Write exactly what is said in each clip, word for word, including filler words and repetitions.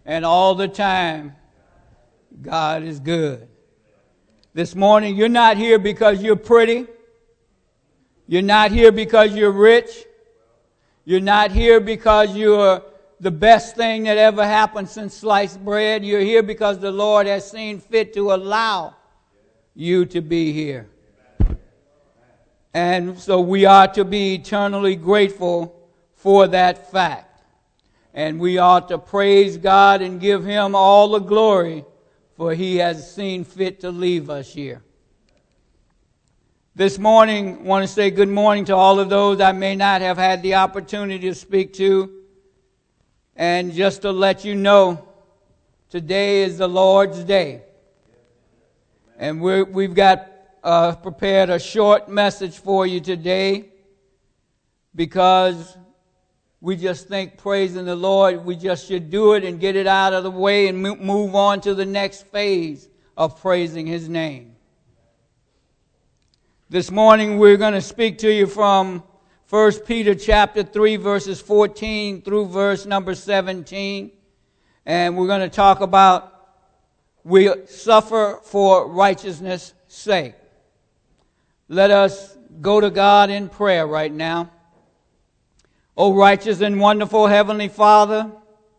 And all the time, God is good. This morning, you're not here because you're pretty. You're not here because you're rich. You're not here because you're the best thing that ever happened since sliced bread. You're here because the Lord has seen fit to allow you to be here. And so we are to be eternally grateful for that fact. And we ought to praise God and give Him all the glory, for He has seen fit to leave us here. This morning, I want to say good morning to all of those I may not have had the opportunity to speak to. And just to let you know, today is the Lord's Day. And we're, we've got uh, prepared a short message for you today, because we just think praising the Lord, we just should do it and get it out of the way and move on to the next phase of praising His name. This morning we're going to speak to you from First Peter chapter three, verses fourteen through verse number seventeen. And we're going to talk about we suffer for righteousness' sake. Let us go to God in prayer right now. O righteous and wonderful Heavenly Father,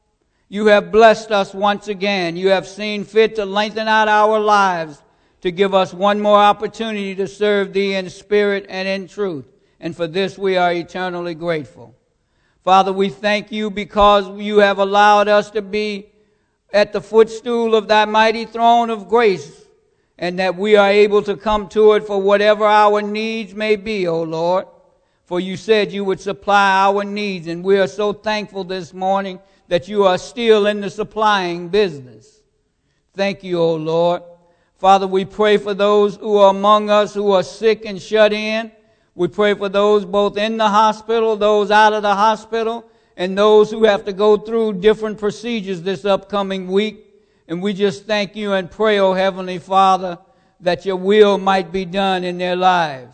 You have blessed us once again. You have seen fit to lengthen out our lives, to give us one more opportunity to serve Thee in spirit and in truth. And for this we are eternally grateful. Father, we thank You because You have allowed us to be at the footstool of Thy mighty throne of grace, and that we are able to come to it for whatever our needs may be, O Lord. For You said You would supply our needs, and we are so thankful this morning that You are still in the supplying business. Thank You, O Lord. Father, we pray for those who are among us who are sick and shut in. We pray for those both in the hospital, those out of the hospital, and those who have to go through different procedures this upcoming week. And we just thank You and pray, O Heavenly Father, that Your will might be done in their lives.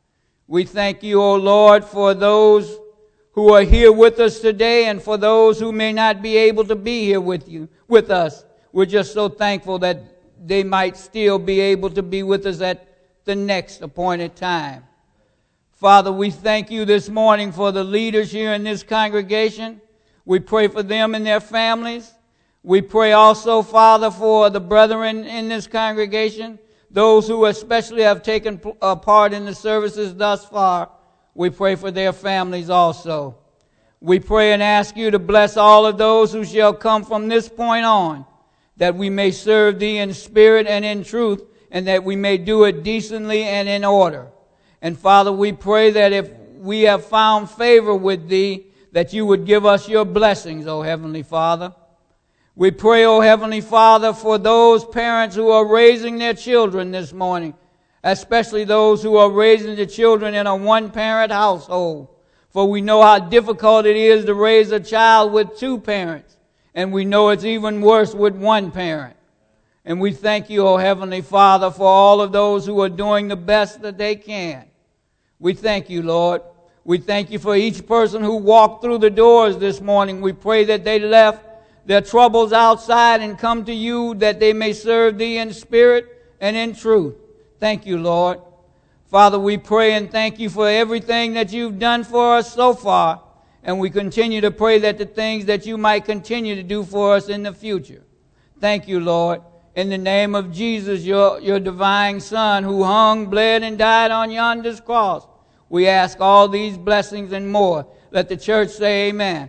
We thank You, O Lord, for those who are here with us today, and for those who may not be able to be here with you, with us. We're just so thankful that they might still be able to be with us at the next appointed time. Father, we thank You this morning for the leaders here in this congregation. We pray for them and their families. We pray also, Father, for the brethren in this congregation, those who especially have taken uh, part in the services thus far. We pray for their families also. We pray and ask You to bless all of those who shall come from this point on, that we may serve Thee in spirit and in truth, and that we may do it decently and in order. And Father, we pray that if we have found favor with Thee, that You would give us Your blessings, O Heavenly Father. We pray, O Heavenly Father, for those parents who are raising their children this morning, especially those who are raising the children in a one-parent household. For we know how difficult it is to raise a child with two parents, and we know it's even worse with one parent. And we thank You, O Heavenly Father, for all of those who are doing the best that they can. We thank You, Lord. We thank You for each person who walked through the doors this morning. We pray that they left their troubles outside and come to You, that they may serve Thee in spirit and in truth. Thank You, Lord. Father, we pray and thank You for everything that You've done for us so far. And we continue to pray that the things that You might continue to do for us in the future. Thank You, Lord. In the name of Jesus, Your, your divine Son, who hung, bled, and died on yonder's cross, we ask all these blessings and more. Let the church say amen.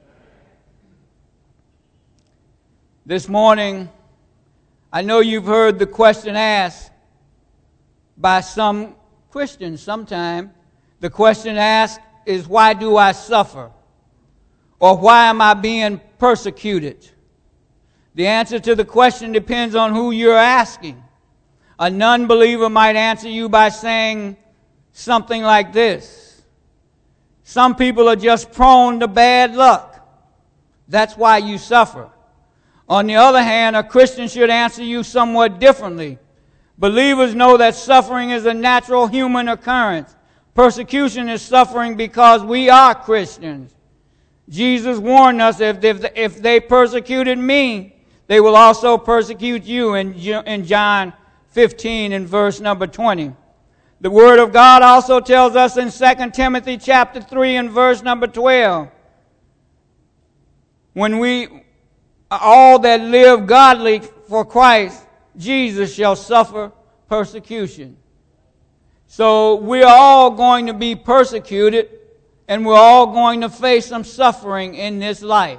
This morning, I know you've heard the question asked by some Christians sometime. The question asked is, why do I suffer? Or why am I being persecuted? The answer to the question depends on who you're asking. A non-believer might answer you by saying something like this: some people are just prone to bad luck. That's why you suffer. On the other hand, a Christian should answer you somewhat differently. Believers know that suffering is a natural human occurrence. Persecution is suffering because we are Christians. Jesus warned us, if, if, if they persecuted me, they will also persecute you in, in John fifteen and verse number twenty. The Word of God also tells us in Second Timothy chapter three and verse number twelve, when we, all that live godly for Christ Jesus shall suffer persecution. So we're all going to be persecuted, and we're all going to face some suffering in this life.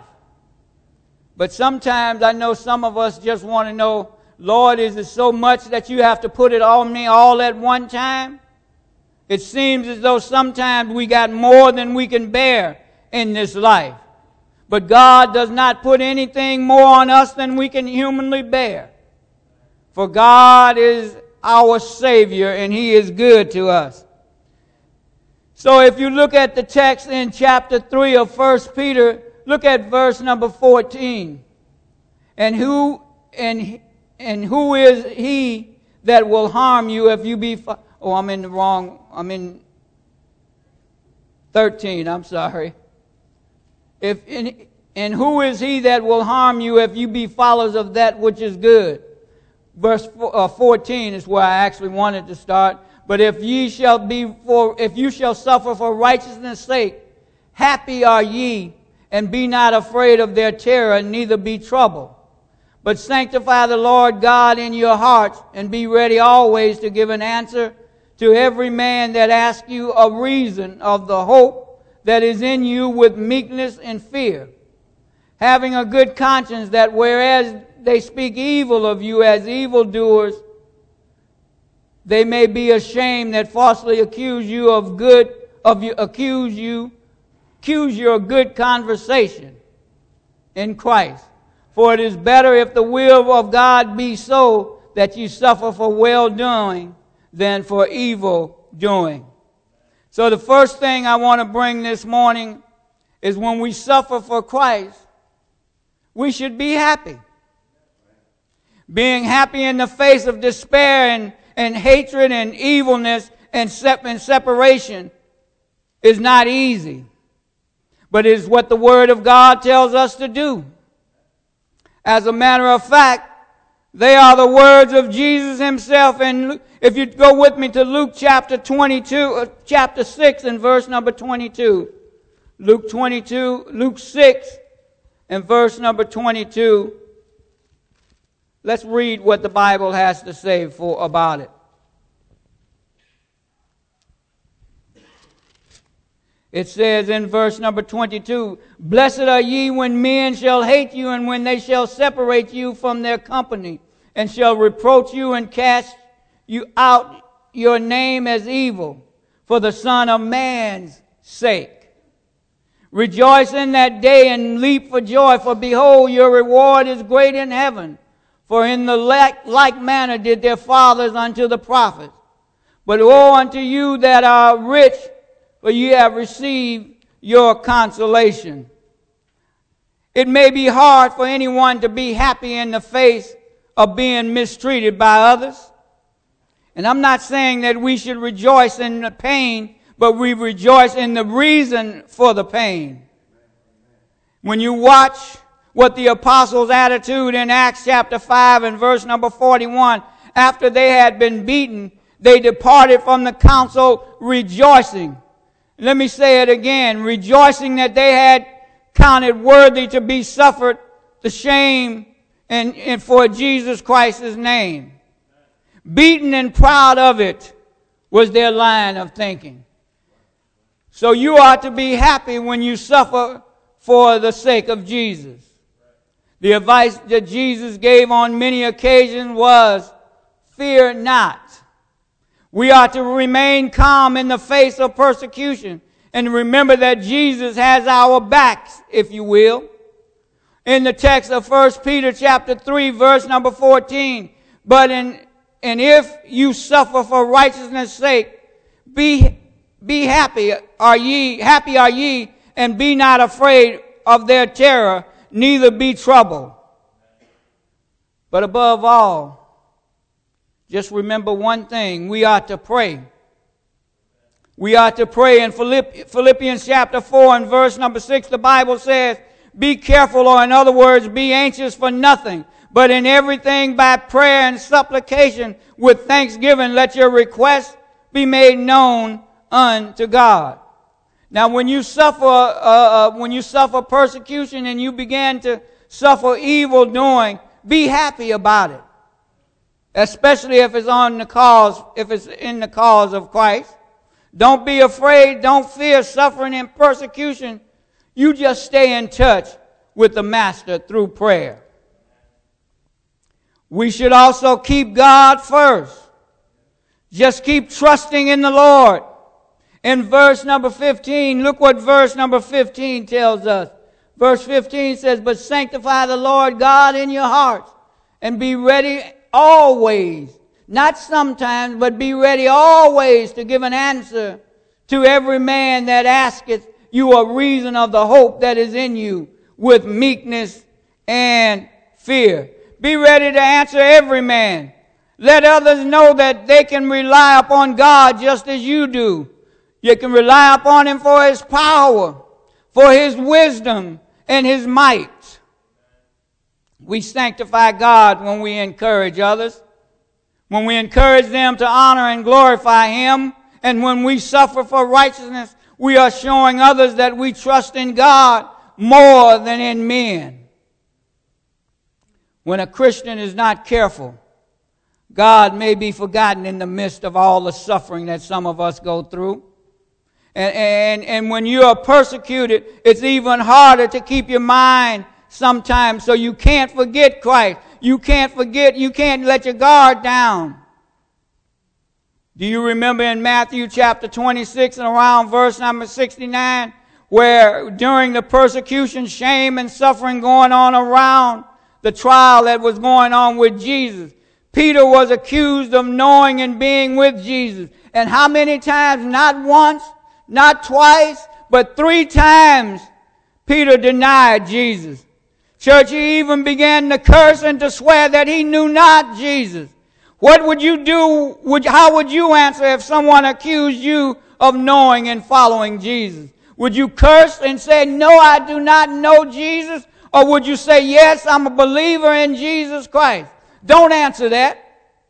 But sometimes I know some of us just want to know, Lord, is it so much that you have to put it on me all at one time? It seems as though sometimes we got more than we can bear in this life. But God does not put anything more on us than we can humanly bear. For God is our Savior, and He is good to us. So if you look at the text in chapter three of First Peter, look at verse number fourteen. And who and and who is he that will harm you if you be... Fi- oh, I'm in the wrong... I'm in thirteen, I'm sorry. If in, and who is he that will harm you if you be followers of that which is good? Verse fourteen is where I actually wanted to start. But if ye shall be for, if you shall suffer for righteousness' sake, happy are ye, and be not afraid of their terror, neither be troubled. But sanctify the Lord God in your hearts, and be ready always to give an answer to every man that asks you a reason of the hope that is in you with meekness and fear, having a good conscience, that whereas they speak evil of you as evildoers, they may be ashamed that falsely accuse you of good, of you, accuse you, accuse your good conversation in Christ. For it is better if the will of God be so that you suffer for well doing than for evil doing. So the first thing I want to bring this morning is when we suffer for Christ, we should be happy. Being happy in the face of despair and, and hatred and evilness and, sep- and separation is not easy. But it is what the Word of God tells us to do. As a matter of fact, they are the words of Jesus Himself. And if you go with me to Luke chapter twenty-two, uh, chapter six and verse number twenty-two. Luke twenty-two, Luke six and verse number twenty-two. Let's read what the Bible has to say for about it. It says in verse number twenty-two, Blessed are ye when men shall hate you, and when they shall separate you from their company, and shall reproach you and cast you out your name as evil, for the Son of Man's sake. Rejoice in that day and leap for joy, for behold, your reward is great in heaven. For in the like, like manner did their fathers unto the prophets. But woe unto you that are rich, for ye have received your consolation. It may be hard for anyone to be happy in the face of being mistreated by others. And I'm not saying that we should rejoice in the pain, but we rejoice in the reason for the pain. When you watch what the apostles' attitude in Acts chapter five and verse number forty-one, after they had been beaten, they departed from the council rejoicing. Let me say it again, rejoicing that they had counted worthy to be suffered the shame and, and for Jesus Christ's name. Beaten and proud of it was their line of thinking. So you ought to be happy when you suffer for the sake of Jesus. The advice that Jesus gave on many occasions was, fear not. We are to remain calm in the face of persecution and remember that Jesus has our backs, if you will. In the text of First Peter chapter three, verse number fourteen, but in, and if you suffer for righteousness' sake, be, be happy are ye, happy are ye, and be not afraid of their terror, neither be troubled. But above all, just remember one thing, we ought to pray. We are to pray. In Philippians chapter four and verse number six, the Bible says, be careful, or in other words, be anxious for nothing, but in everything by prayer and supplication with thanksgiving, let your requests be made known unto God. Now, when you suffer, uh, uh, when you suffer persecution and you begin to suffer evil doing, be happy about it. Especially if it's on the cause, if it's in the cause of Christ. Don't be afraid. Don't fear suffering and persecution. You just stay in touch with the Master through prayer. We should also keep God first. Just keep trusting in the Lord. In verse number fifteen, look what verse number fifteen tells us. Verse fifteen says, but sanctify the Lord God in your hearts, and be ready always, not sometimes, but be ready always to give an answer to every man that asketh you a reason of the hope that is in you, with meekness and fear. Be ready to answer every man. Let others know that they can rely upon God just as you do. You can rely upon Him for His power, for His wisdom, and His might. We sanctify God when we encourage others, when we encourage them to honor and glorify Him, and when we suffer for righteousness, we are showing others that we trust in God more than in men. When a Christian is not careful, God may be forgotten in the midst of all the suffering that some of us go through. And, and, and when you are persecuted, it's even harder to keep your mind sometimes, so you can't forget Christ. You can't forget, you can't let your guard down. Do you remember in Matthew chapter twenty-six and around verse number sixty-nine, where during the persecution, shame and suffering going on around the trial that was going on with Jesus, Peter was accused of knowing and being with Jesus. And how many times? Not once, not twice, but three times Peter denied Jesus. Church, he even began to curse and to swear that he knew not Jesus. What would you do? Would, how would you answer if someone accused you of knowing and following Jesus? Would you curse and say, no, I do not know Jesus? Or would you say, yes, I'm a believer in Jesus Christ? Don't answer that.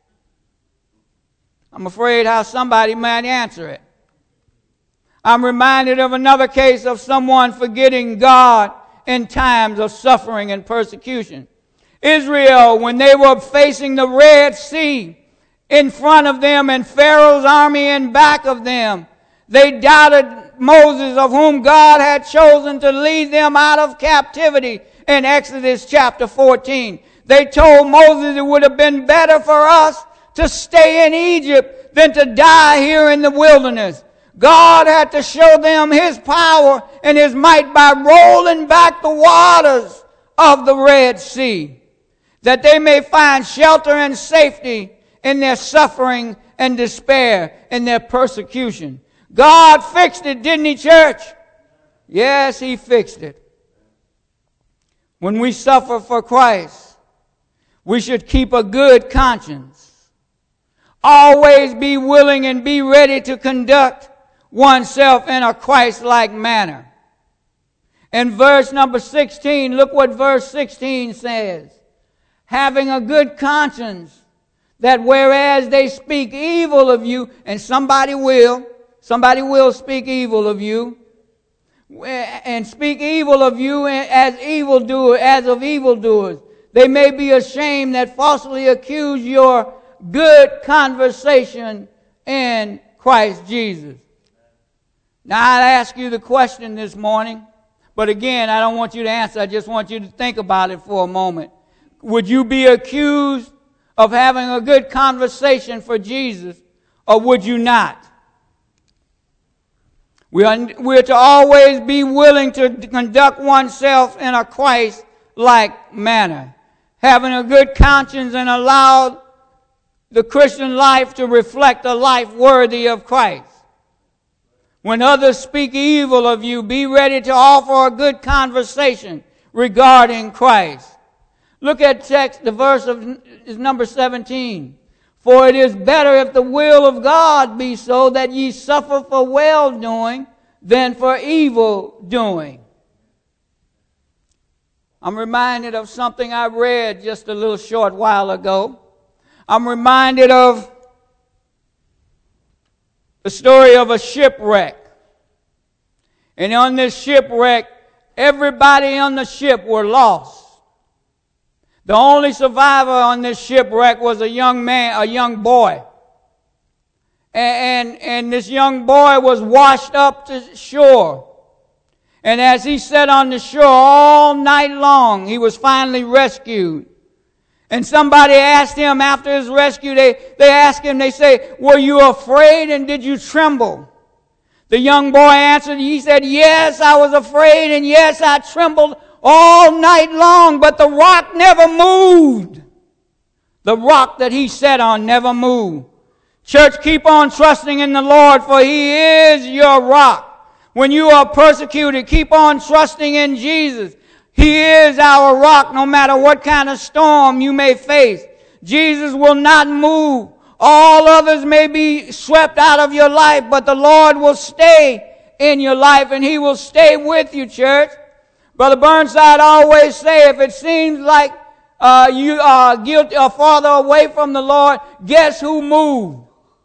I'm afraid how somebody might answer it. I'm reminded of another case of someone forgetting God in times of suffering and persecution. Israel, when they were facing the Red Sea in front of them and Pharaoh's army in back of them, they doubted Moses, of whom God had chosen to lead them out of captivity in Exodus chapter fourteen. They told Moses it would have been better for us to stay in Egypt than to die here in the wilderness. God had to show them His power and His might by rolling back the waters of the Red Sea, that they may find shelter and safety in their suffering and despair, in their persecution. God fixed it, didn't He, church? Yes, He fixed it. When we suffer for Christ, we should keep a good conscience. Always be willing and be ready to conduct oneself in a Christ-like manner. In verse number sixteen, look what verse sixteen says. Having a good conscience, that whereas they speak evil of you, and somebody will, somebody will speak evil of you, and speak evil of you as evildoers, as of evildoers, they may be ashamed that falsely accuse your good conversation in Christ Jesus. Now, I'll ask you the question this morning, but again, I don't want you to answer. I just want you to think about it for a moment. Would you be accused of having a good conversation for Jesus, or would you not? We are, we're to always be willing to conduct oneself in a Christ-like manner, having a good conscience and allow the Christian life to reflect a life worthy of Christ. When others speak evil of you, be ready to offer a good conversation regarding Christ. Look at text, the verse of is number seventeen. For it is better if the will of God be so that ye suffer for well-doing than for evil-doing. I'm reminded of something I read just a little short while ago. I'm reminded of the story of a shipwreck. And on this shipwreck, everybody on the ship were lost. The only survivor on this shipwreck was a young man, a young boy. And, and, and this young boy was washed up to shore. And as he sat on the shore all night long, he was finally rescued. And somebody asked him after his rescue, they, they asked him, they say, were you afraid and did you tremble? The young boy answered, he said, yes, I was afraid and yes, I trembled all night long, but the rock never moved. The rock that he sat on never moved. Church, keep on trusting in the Lord, for He is your rock. When you are persecuted, keep on trusting in Jesus. He is our rock no matter what kind of storm you may face. Jesus will not move. All others may be swept out of your life, but the Lord will stay in your life and He will stay with you, church. Brother Burnside always say, if it seems like uh, you are guilty or farther away from the Lord, guess who moved?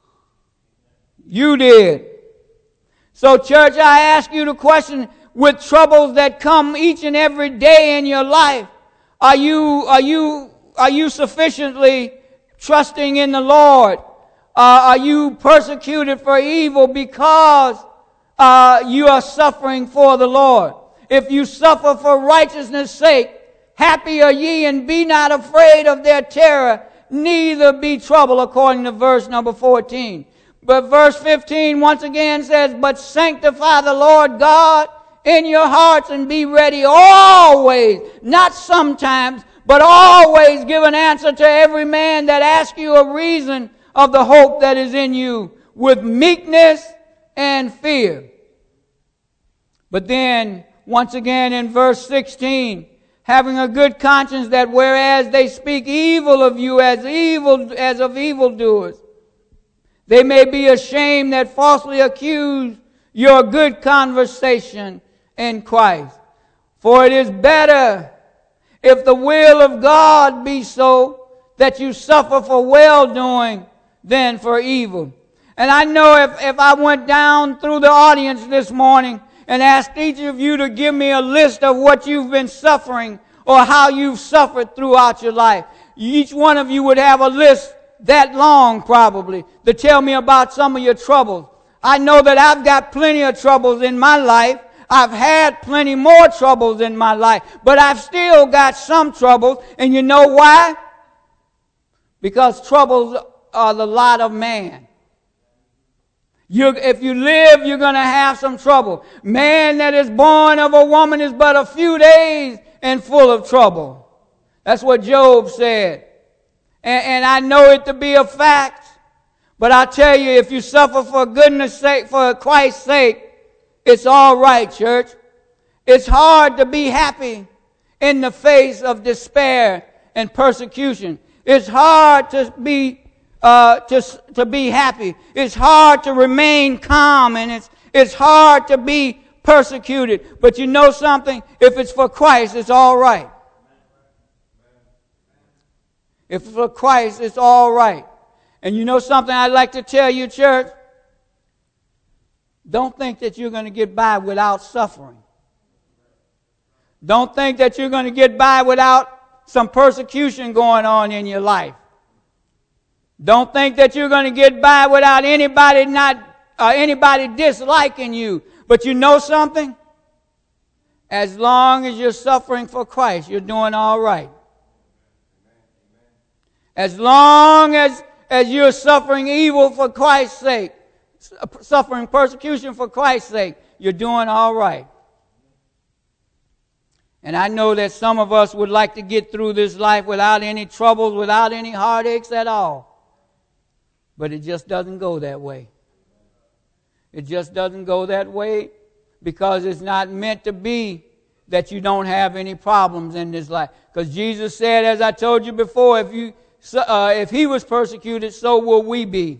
You did. So, church, I ask you the question, with troubles that come each and every day in your life, are you are you are you sufficiently trusting in the Lord? Uh, are you persecuted for evil because uh, you are suffering for the Lord? If you suffer for righteousness' sake, happy are ye, and be not afraid of their terror, neither be troubled, according to verse number fourteen. But verse fifteen once again says, but sanctify the Lord God in your hearts, and be ready always, not sometimes, but always give an answer to every man that asks you a reason of the hope that is in you, with meekness and fear. But then, once again in verse sixteen, having a good conscience, that whereas they speak evil of you as evil as of evildoers, they may be ashamed that falsely accuse your good conversation in Christ. For it is better, if the will of God be so, that you suffer for well-doing than for evil. And I know if, if I went down through the audience this morning and asked each of you to give me a list of what you've been suffering or how you've suffered throughout your life, each one of you would have a list that long probably to tell me about some of your troubles. I know that I've got plenty of troubles in my life. I've had plenty more troubles in my life, but I've still got some troubles. And you know why? Because troubles are the lot of man. You, if you live, you're going to have some trouble. Man that is born of a woman is but a few days and full of trouble. That's what Job said. And, and I know it to be a fact. But I tell you, if you suffer for goodness sake, for Christ's sake, it's all right, church. It's hard to be happy in the face of despair and persecution. It's hard to be uh, to to be happy. It's hard to remain calm, and it's it's hard to be persecuted. But you know something? If it's for Christ, it's all right. If it's for Christ, it's all right. And you know something I'd like to tell you, church? Don't think that you're going to get by without suffering. Don't think that you're going to get by without some persecution going on in your life. Don't think that you're going to get by without anybody not uh, anybody disliking you. But you know something? As long as you're suffering for Christ, you're doing all right. As long as, as you're suffering evil for Christ's sake, suffering persecution for Christ's sake, you're doing all right. And I know that some of us would like to get through this life without any troubles, without any heartaches at all. But it just doesn't go that way. It just doesn't go that way because it's not meant to be that you don't have any problems in this life. Because Jesus said, as I told you before, if you so, uh, if he was persecuted, so will we be.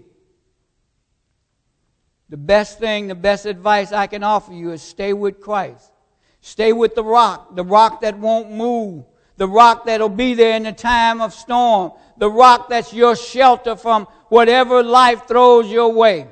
The best thing, the best advice I can offer you is stay with Christ. Stay with the rock, the rock that won't move, the rock that'll be there in the time of storm, the rock that's your shelter from whatever life throws your way.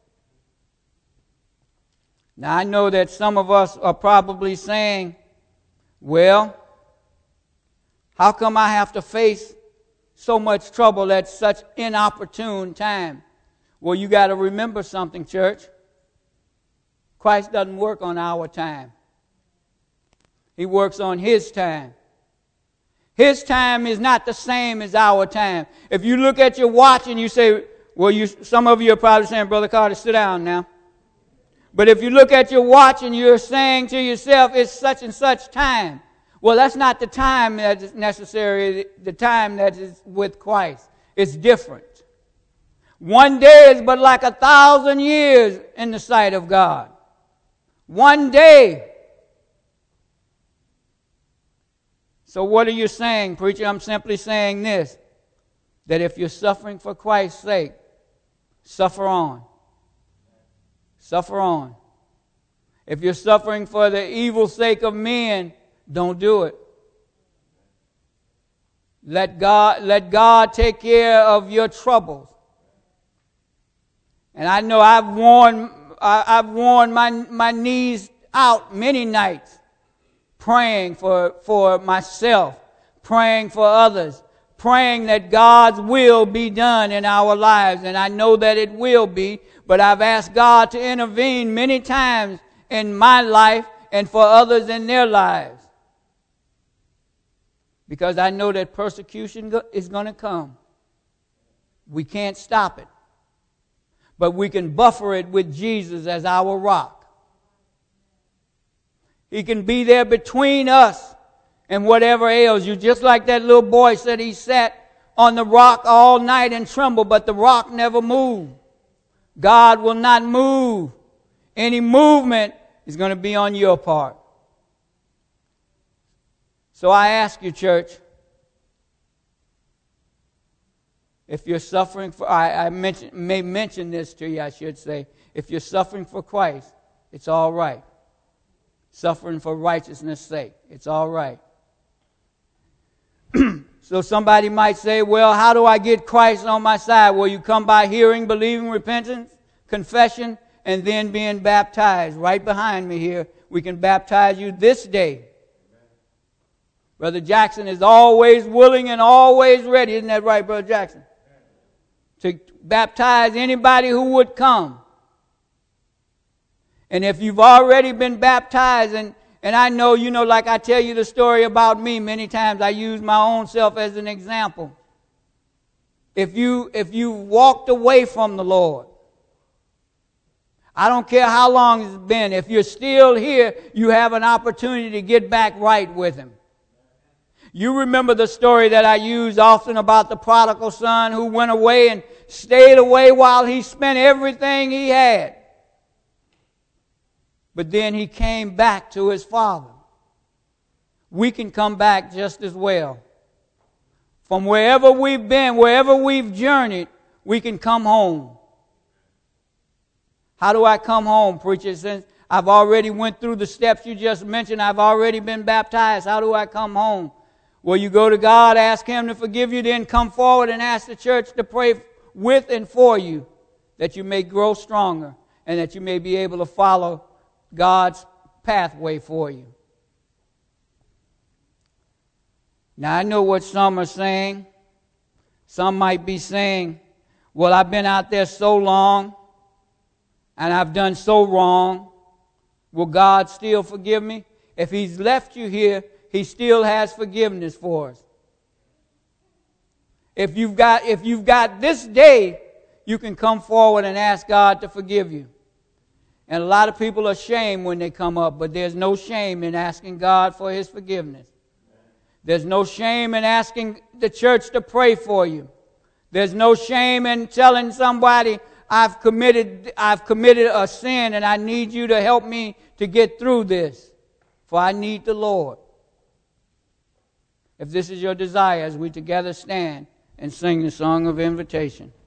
Now, I know that some of us are probably saying, well, how come I have to face so much trouble at such inopportune time? Well, you got to remember something, church. Christ doesn't work on our time. He works on His time. His time is not the same as our time. If you look at your watch and you say, well, you, some of you are probably saying, Brother Carter, sit down now. But if you look at your watch and you're saying to yourself, it's such and such time. Well, that's not the time that is necessary, the time that is with Christ. It's different. One day is but like a thousand years in the sight of God. One day. So what are you saying, preacher? I'm simply saying this, that if you're suffering for Christ's sake, suffer on. Suffer on. If you're suffering for the evil sake of men, don't do it. Let God, let God take care of your troubles. And I know I've worn, I've worn my, my knees out many nights praying for, for myself, praying for others, praying that God's will be done in our lives. And I know that it will be, but I've asked God to intervene many times in my life and for others in their lives. Because I know that persecution is going to come. We can't stop it. But we can buffer it with Jesus as our rock. He can be there between us and whatever ails you. Just like that little boy said, he sat on the rock all night and trembled, but the rock never moved. God will not move. Any movement is going to be on your part. So I ask you, church, if you're suffering for, I, I mention, may mention this to you, I should say. If you're suffering for Christ, it's all right. Suffering for righteousness' sake, it's all right. So somebody might say, well, how do I get Christ on my side? Well, you come by hearing, believing, repentance, confession, and then being baptized. Right behind me here, we can baptize you this day. Brother Jackson is always willing and always ready. Isn't that right, Brother Jackson? To baptize anybody who would come. And if you've already been baptized, and, and I know, you know, like I tell you the story about me many times, I use my own self as an example. If you, if you walked away from the Lord, I don't care how long it's been, if you're still here, you have an opportunity to get back right with Him. You remember the story that I use often about the prodigal son who went away and stayed away while he spent everything he had. But then he came back to his father. We can come back just as well. From wherever we've been, wherever we've journeyed, we can come home. How do I come home, preacher? Since I've already went through the steps you just mentioned, I've already been baptized. How do I come home? Well, you go to God, ask Him to forgive you, then come forward and ask the church to pray with and for you, that you may grow stronger and that you may be able to follow God's pathway for you. Now, I know what some are saying. Some might be saying, well, I've been out there so long and I've done so wrong. Will God still forgive me? If He's left you here, He still has forgiveness for us. If you've got, if you've got this day, you can come forward and ask God to forgive you. And a lot of people are ashamed when they come up, but there's no shame in asking God for His forgiveness. There's no shame in asking the church to pray for you. There's no shame in telling somebody, I've committed, I've committed a sin and I need you to help me to get through this, for I need the Lord. If this is your desire, as we together stand and sing the song of invitation.